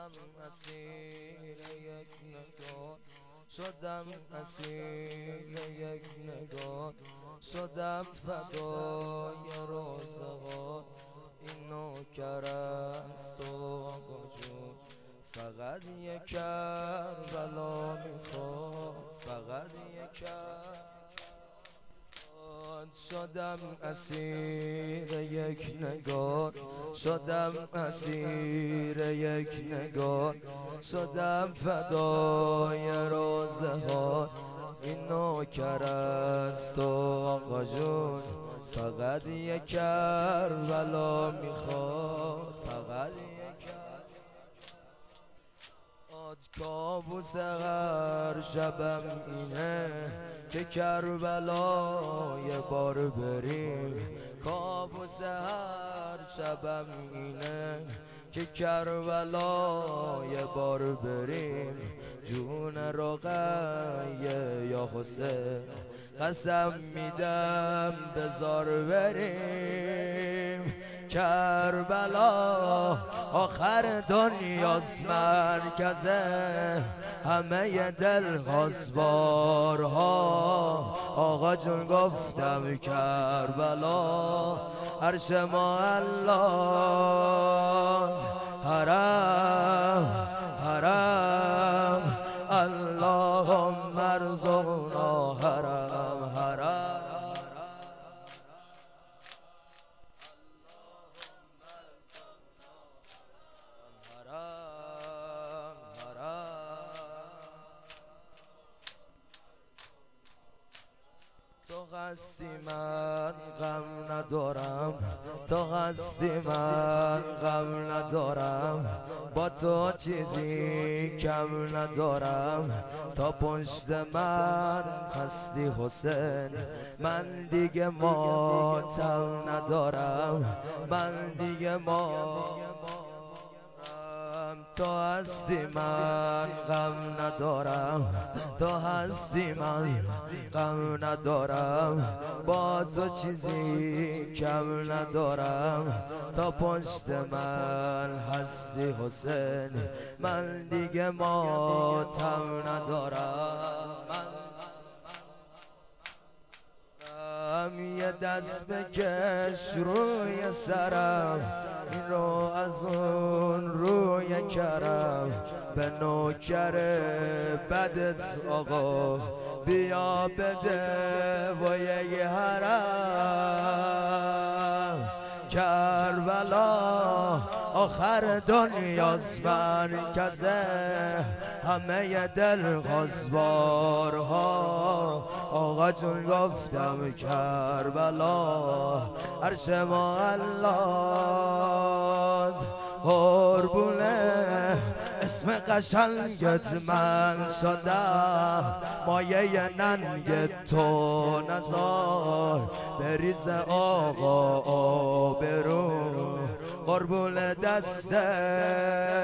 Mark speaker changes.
Speaker 1: شدم اسیر یک نگاه، شدم اسیر یک نگاه، شدم فدای روزگار. این نوکر است و آقا جون فقط یک کربلا میخواد، فقط یک کربلا. شدم اسیر یک نگاه، شدم اسیر یک نگاه، شدم فدای روزگار. این نوکر است و آقا جون فقط یک کربلا میخواد، فقط یک کابوس هر شبم اینه که کربلا یه بار بریم. کابوس هر شبم اینه که کربلا یه بار بریم. جون رقیه یا حسین قسم میدم بزار بریم. کربلا آخر دنیاست، مرکزه همه دل غزبارها. آقا جون گفتم کربلا عرش معلا، حرم حرم اللهم ارزقنا حرم حرم. تو هستی من غم ندارم، تو هستی من غم ندارم، با تو چیزی کم ندارم. تا پشت من هستی حسین من دیگه ماتم ندارم، من دیگه تو هستی من غم ندارم، تو هستی من غم ندارم، با تو چیزی کم ندارم. تا پشت من هستی حسین من دیگه ماتم ندارم. یه دست بکش روی سرم، این رو از اون روی کرم. به نوکر بدت آقا بیا بده و یه حرم. کربلا آخر دنیاست، مرکزه همه دل غزبارها. آقا جون گفتم کربلا عرش معلا، قربونه اسم قشنگت من شدم، مایه ننگ تو نزار بریز آقا آبرو. قربون دسته